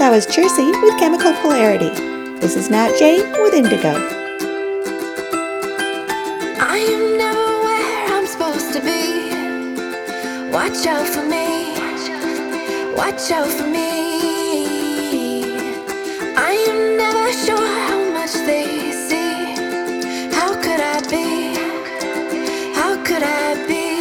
That was Cheersey with Chemical Polarity. This is Nat J with Indigo. I am never where I'm supposed to be. Watch out for me. Watch out for me. I am never sure how much they see. How could I be? How could I be?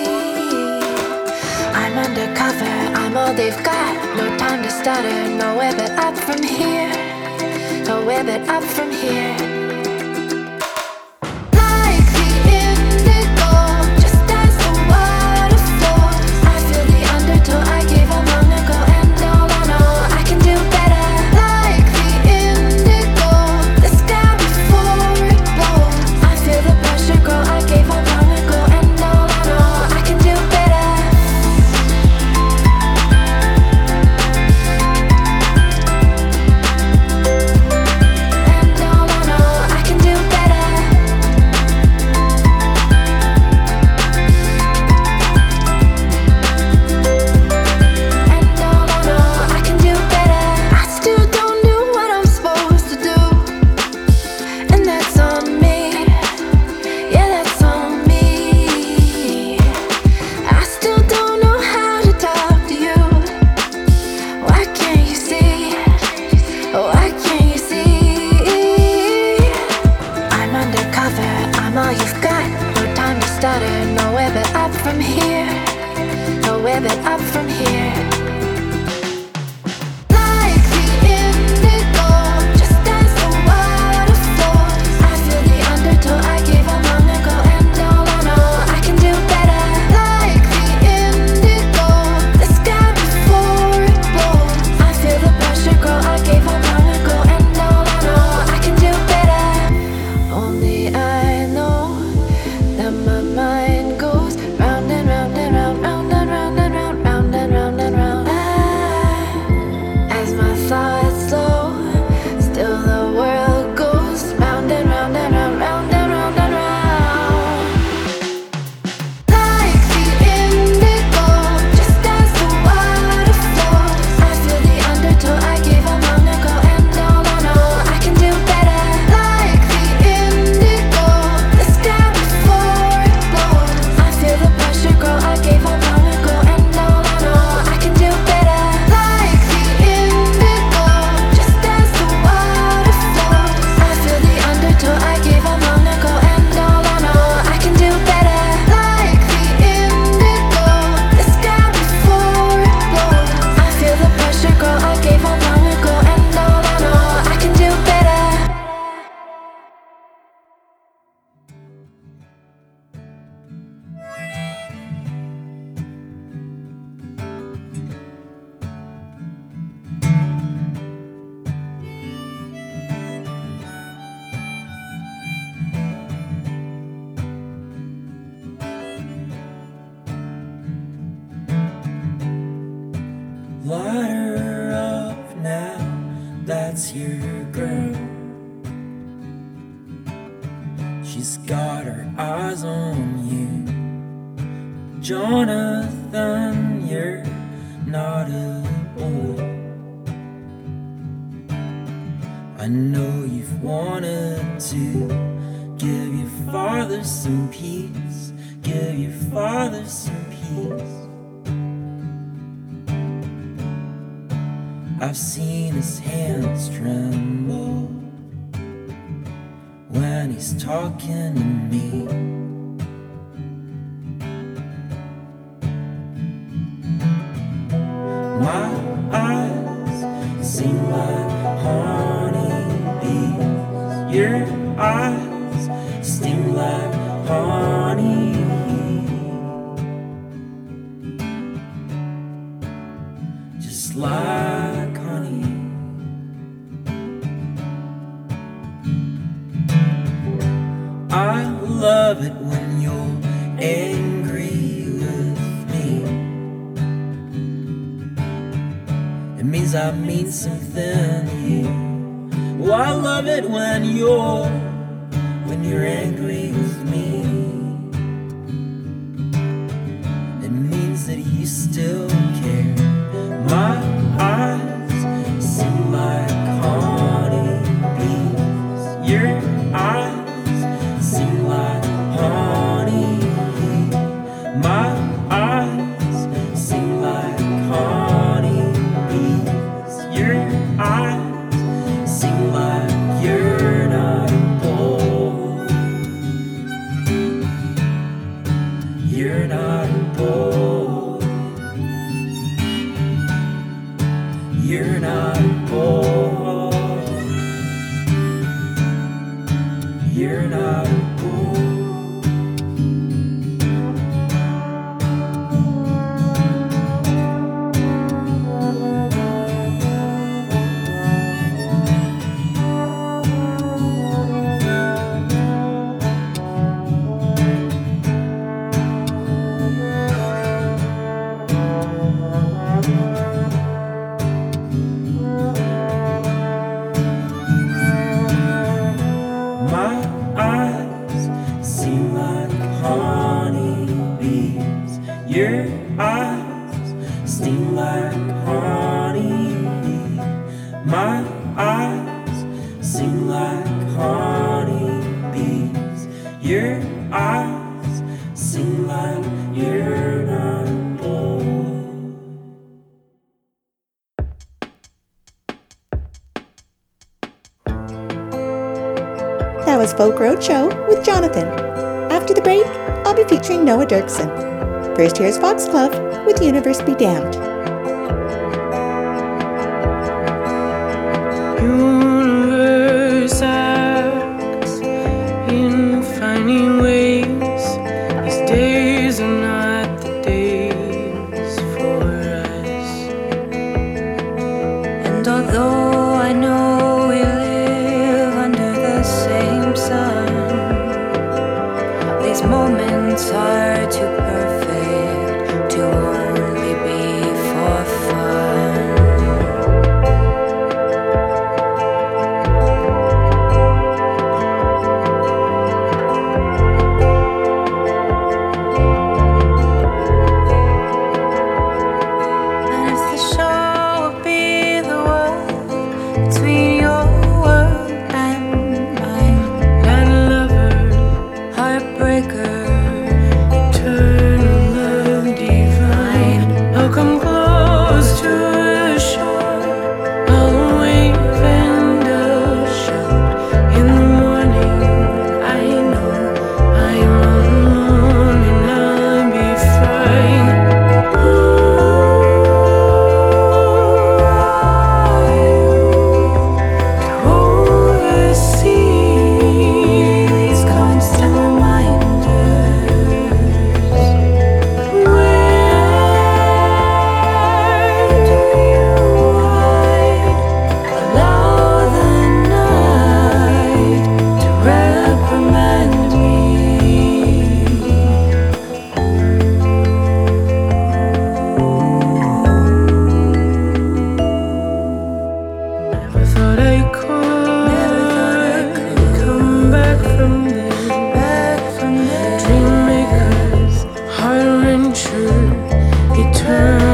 I'm undercover, I'm all they've got. No time to stutter, nowhere but up from here. Nowhere but up from here. Like the indigo, just as the water flows. I feel the undertow I gave up long ago, and all I know I can do better. Like the indigo, the sky before it blows. I feel the pressure grow, I gave up long ago, and all I know I can do better. Light her up now, that's your girl. She's got her eyes on you. Jonathan, you're not a boy. I know you've wanted to give your father some peace. Give your father some peace. I've seen his hands tremble when he's talking to me. My eyes seem like honeybees. Your eyes sting like honey. Just like honey. I love it when you're angry with me. It means I mean something to you. Oh, I love it when you're angry with me. It means that you still care. My eyes eyes sting like honey. My eyes sing like honeybees. Your eyes sing like you're not bored. That was Folk Roadshow with Jonathan. After the break, I'll be featuring Noah Dirksen. First, here's Foxglove with Universe Be Damned. Universe acts in funny ways. These days are not the days for us. And although I know we live under the same sun, these moments are too perfect to only be for fun. And if the show will be the world between your world and mine, land lover, heartbreaker, eternal love divine, I'll come close to the shore, I'll wave and I'll shout. In the morning I know I'm alone and I'll be fine. Oversee these constant reminders. Where do you hide? Allow the night to reprimand me. Never thought I could come back from this. Dream makers, heart wrencher, eternal.